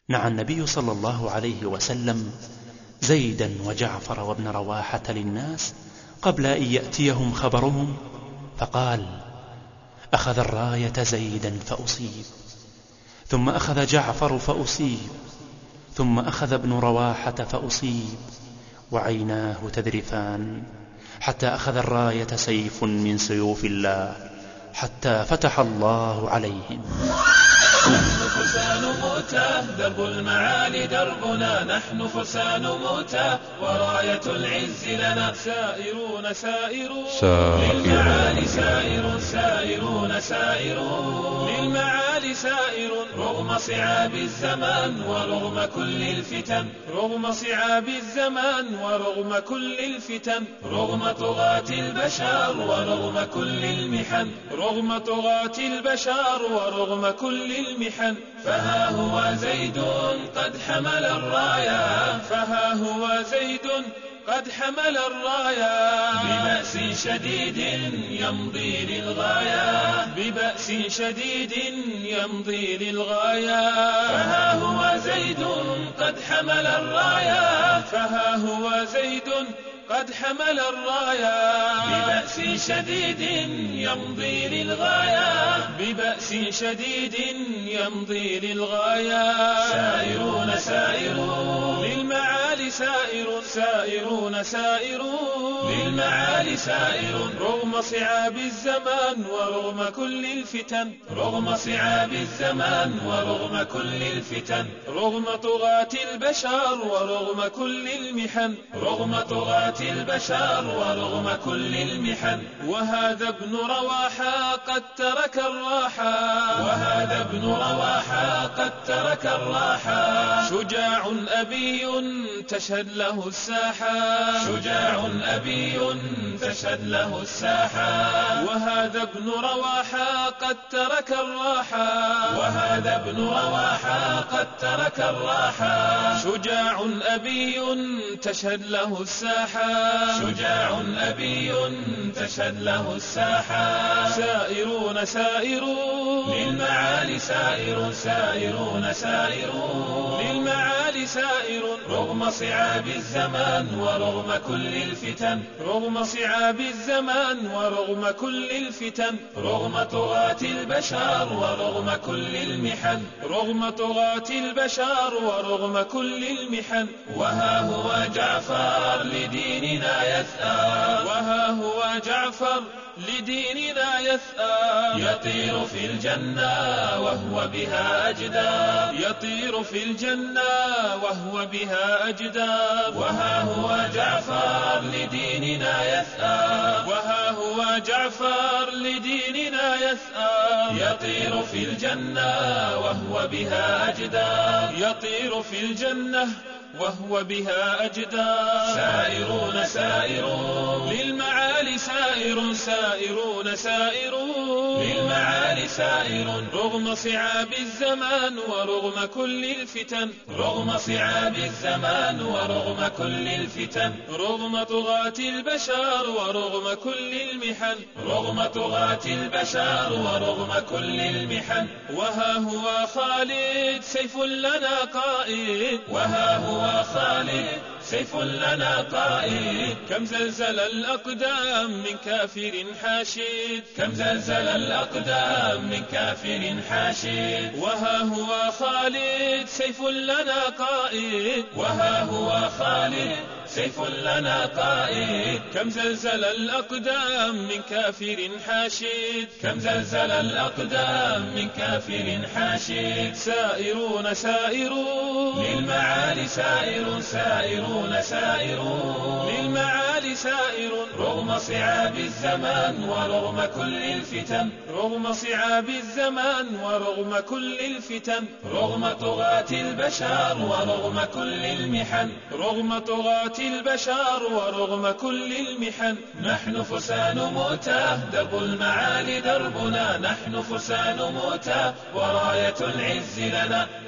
نعى النبي صلى الله عليه وسلم زيدا وجعفر وابن رواحة للناس قبل أن يأتيهم خبرهم، فقال: أخذ الراية زيدا فأصيب، ثم أخذ جعفر فأصيب، ثم أخذ ابن رواحة فأصيب، وعيناه تذرفان، حتى أخذ الراية سيف من سيوف الله، حتى فتح الله عليهم. نحن فرسان موتى، درب المعالي دربنا، نحن فرسان موتى، وراية العز لنا، سائرون سائرون للمعالي، سائرون سائرون سائرون للمعالي، سائرون رغم صعاب الزمان ورغم كل الفتن، رغم صعاب الزمان ورغم كل الفتن، رغم طغاة البشر ورغم كل المحن، رغم طغاة البشر ورغم كل المحن، فها هو زيد قد حمل الراية، فها هو زيد قد حمل الراية، ببأس شديد يمضي للغاية، ببأس شديد يمضي للغاية، فها هو زيد قد حمل الراية، فها هو زيد قد حمل الراية، ببأس شديد يمضي للغاية، ببأس شديد يمضي للغاية، سائرون سائرون للمعالي، سائرون سائرون سائرون للمعالي، سائرون رغم صعاب الزمان ورغم كل الفتن، رغم صعاب الزمان ورغم كل الفتن، رغم طغاة البشر ورغم كل المحن، رغم طغاة البشر ورغم كل المحن، وهذا ابن رواحة قد ترك الراحة، وهذا ابن رواحة قد ترك الراحة، شجاع أبي تشهد له الساحة، شجاع أبي تشهد له الساحة، وهذا ابن رواحة قد ترك الراحة، وهذا ابن رواحة قد ترك الراحة، شجاع أبي تشهد له الساحة، شجاع أبي تشهد له الساحة، سائرون سائرون للمعالي، سائرون سائرون سائرون للمعالي، سائرون رغم صعاب الزمان ورغم كل الفتن، رغم صعاب الزمان ورغم كل الفتن، رغم طغاة البشر ورغم كل المحن، رغم طغاة البشر ورغم كل المحن، وها هو جعفر لديننا يثأر، وها هو جعفر لديننا يثأر، يطير في الجنة وهو بها أجدار، يطير في الجنة وهو بها أجدار، وها هو جعفر لديننا يثأر، وها هو جعفر لديننا يثأر، يطير في الجنة وهو بها أجدار، يطير في الجنة وهو بها أجدار، سائرون سائرون للمعالي، سائر سائرون سائرون للمعالي، سائرون رغم صعاب الزمان ورغم كل الفتن، رغم صعاب الزمان ورغم كل الفتن، رغم طغاة البشر ورغم كل المحن، رغم طغاة البشر ورغم كل المحن، وها هو خالد سيف لنا قائد، وها هو خالد سيف لنا قائد، كم زلزل الأقدام من كافر حاشد، كم زلزل الأقدام من كافر حاشد، وها هو خالد سيف لنا قائد، وها هو خالد سيف لنا قائد، كم زلزل الأقدام من كافر حاشد، كم زلزل الأقدام من كافر حاشد، سائرون سائرون للمعالي، سائرون سائرون سائرون للمعالي، سائرون رغم صعاب الزمان ورغم كل الفتن، رغم صعاب الزمان ورغم كل الفتن، رغم طغاة البشر ورغم كل المحن، رغم طغاة البشر ورغم كل المحن، نحن فرسان موتى، درب المعالي دربنا، نحن فرسان موتى، وراية العز لنا.